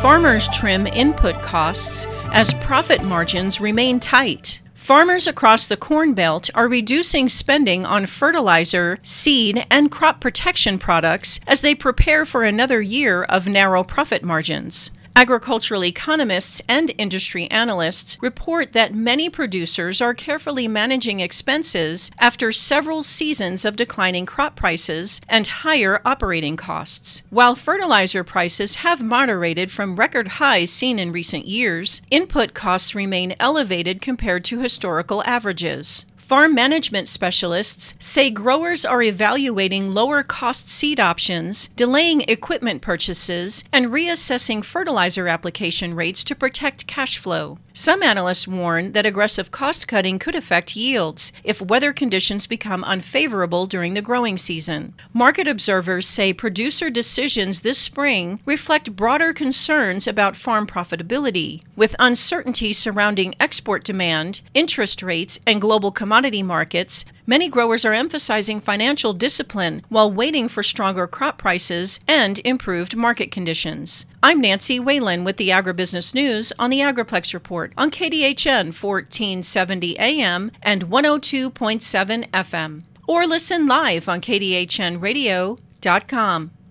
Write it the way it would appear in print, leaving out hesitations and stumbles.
Farmers trim input costs as profit margins remain tight. Farmers across the Corn Belt are reducing spending on fertilizer, seed, and crop protection products as they prepare for another year of narrow profit margins. Agricultural economists and industry analysts report that many producers are carefully managing expenses after several seasons of declining crop prices and higher operating costs. While fertilizer prices have moderated from record highs seen in recent years, input costs remain elevated compared to historical averages. Farm management specialists say growers are evaluating lower-cost seed options, delaying equipment purchases, and reassessing fertilizer application rates to protect cash flow. Some analysts warn that aggressive cost-cutting could affect yields if weather conditions become unfavorable during the growing season. Market observers say producer decisions this spring reflect broader concerns about farm profitability. With uncertainty surrounding export demand, interest rates, and global commodity markets, many growers are emphasizing financial discipline while waiting for stronger crop prices and improved market conditions. I'm Nancy Whalen with the Agribusiness News on the Agriplex Report on KDHN 1470 AM and 102.7 FM. Or listen live on kdhnradio.com.